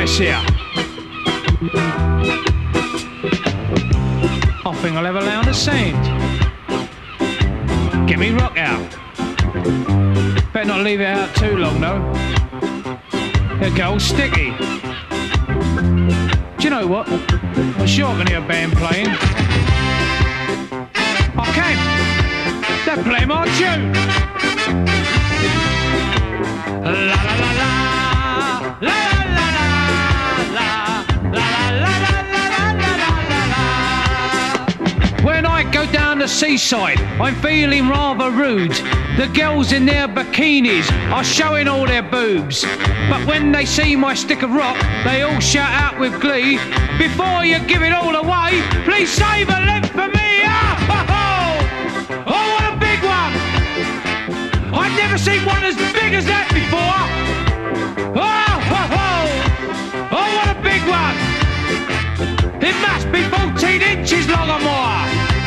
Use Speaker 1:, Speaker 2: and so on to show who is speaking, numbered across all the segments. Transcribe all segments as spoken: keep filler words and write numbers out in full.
Speaker 1: this here. I think I'll have a lay on the sand. Get me rock out. Better not leave it out too long though. It'll get all sticky. Do you know what? I'm sure I can hear a band playing. I can. They're playing my tune. La la la la. La la la la. La la la la la la la. When I go down the seaside, I'm feeling rather rude. The girls in their bikinis are showing all their boobs. But when they see my stick of rock, they all shout out with glee. Before you give it all away, please save a length for me. Ah, ho, ho. Oh, what a big one! I've never seen one as big as that before. Oh, ho, ho. Oh, what a big one! It must be fourteen inches long or more.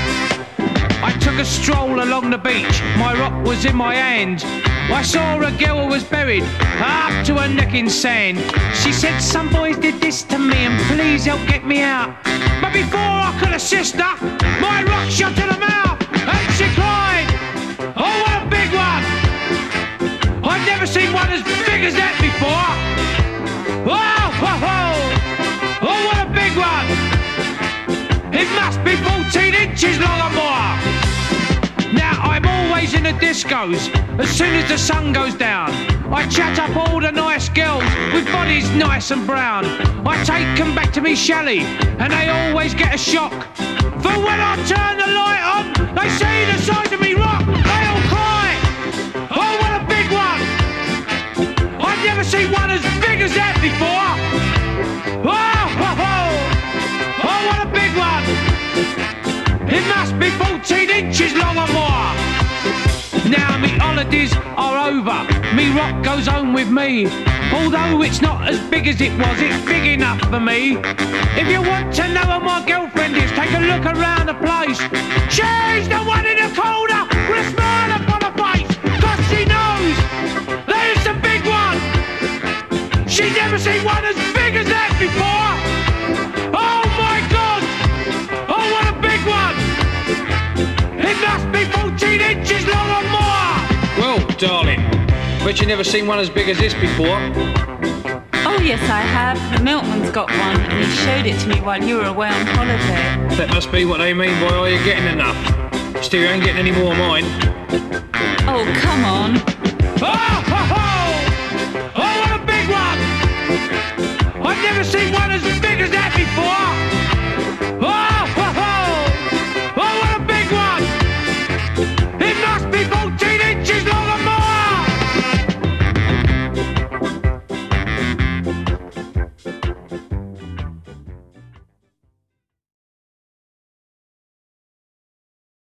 Speaker 1: I took a stroll along the beach, my rock was in my hand. I saw a girl who was buried up to her neck in sand. She said, some boys did this to me and please help get me out. But before I could assist her, my rock shot to the mouth and she cried, oh what a big one! I've never seen one as big as that before. Oh, ho, ho. Oh what a big one! It must be fourteen inches long or more. Now I'm always in the discos as soon as the sun goes down. I chat up all the nice girls with bodies nice and brown. I take them back to me chalet and they always get a shock. For when I turn the light on, they see the size of me rock. They all cry, oh what a big one! I've never seen one as big as that before. Oh, ho, ho. Oh what a big one! It must be fourteen inches long or more. Now me holidays are over, me rock goes home with me. Although it's not as big as it was, it's big enough for me. If you want to know who my girlfriend is, take a look around the place. She's the one in the corner with a smile upon her face, cause she knows there's a big one. She's never seen one as big as that before. Oh my God! Oh what a big one! It must be fourteen inches long or more! Well, darling, bet you never seen one as big as this before.
Speaker 2: Oh yes, I have. The milkman's got one and he showed it to me while you were away on holiday.
Speaker 1: That must be what they mean by are you getting enough? Still, you ain't getting any more of mine.
Speaker 2: Oh, come on.
Speaker 1: Oh, ho, ho! Oh, what a big one! I've never seen one as big as that before! Oh!